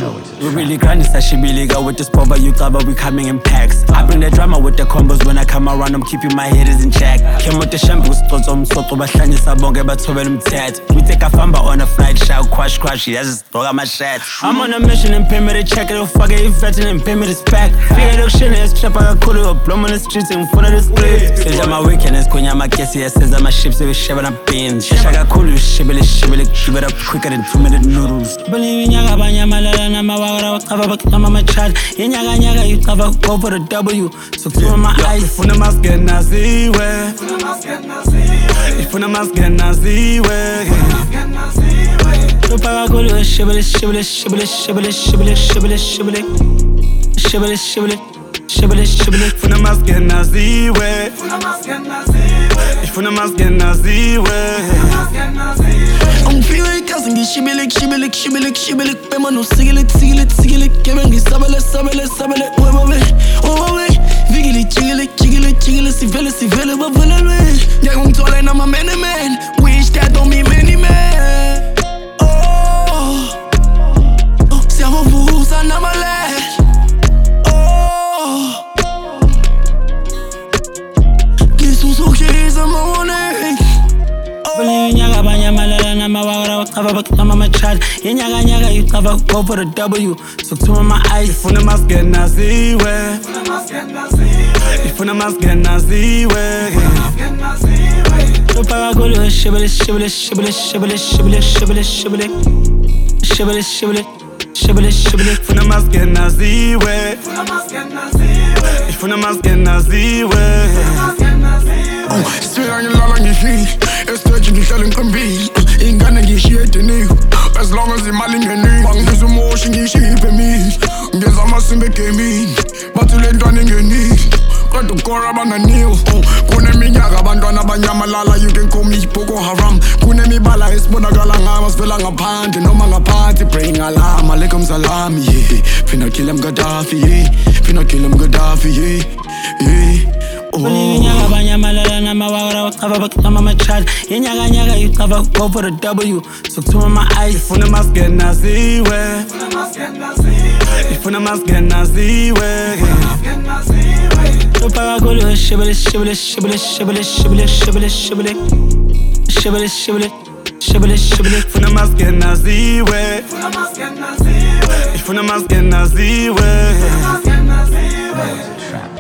We really grinding, Sashibili go with this pop, you cover, we coming in packs. I bring the drama with the combos when I come around, I'm keeping my haters in check. Came with the shampoo, stots on soto, bahlanye sabonge, bathobe lumthetho. We take a famba on a flight, shout, crash, yeah, just dog on my shit. I'm on a mission and pay me the check, it'll fuck it, you fetching and pay me the spec. Figure the shit, it's trap, I got cool, it'll blow on the streets in front of the street. Says I'm my weekend, it's kunya, my guess, yeah, says I'm my ships, so we shiver up beans. Shish, I got cool, you shibble, give it up quicker than 2-minute noodles. Believe in Yaga, Banyamalala, Namawara, cover, but I'm on my chat. In Yaga, you cover, go for the W. So through my eyes. If una mas get nazi way, if una mas get nazi way, so para go to shibble, shibble, shibble, shibble, shibble, shibble, shibble, shibble, shibble, shibble, shibble. If una mas get nazi way, if una mas get nazi way. I'm feeling cousin, shibble, shibble, shibble, shibble. Pema no sigil, Kevin, sabele, Vigili, chiggle, si vele, but vele. Yeah, I'm talking, I'm a many man. Wish that don't mean many man. Oh, siamo vusa, I'm a lad. Oh, this was okay, I'm a morning. Believe in Yaga, Banyamalala, Namawara, cover, but I'm on my chat. In Yaga, you cover, go for the W. So through my eyes. If una mas get nazi way, if una mas get nazi way, so para go to shibble, shibble, shibble, shibble, shibble, shibble, shibble, shibble, shibble, shibble, shibble. if una mas get nazi way, if una mas get nazi way. Swear on your love and your feet. It's touching the shell and can be. Ain't gonna get shit to new. As long as the man in your knee. Bang this emotion, you shape me. Guess I must make a mean. But you ain't running your knee. Got to go around and kneel. Kune mi nyaga bandwana banyamalala. You can call me Boko Haram. Kune mi bala is bonagalang. I was feeling a pant. No manga party. Praying alarm. Alaikum salam. Yeah. Finna kill him Gaddafi. Yeah. Finna kill him Gaddafi. Yeah. Yeah. Believe in Yaga, Banyamalala, Namawara, cover, but I'm on my chat. In Yaga, you cover, go for the W. So through my eyes. If una mas get nazi way, if una mas get nazi way, so para go to shibble, shibble, shibble, shibble, shibble, shibble, shibble, shibble, shibble, shibble, shibble. if una mas get nazi way, if una mas get nazi way.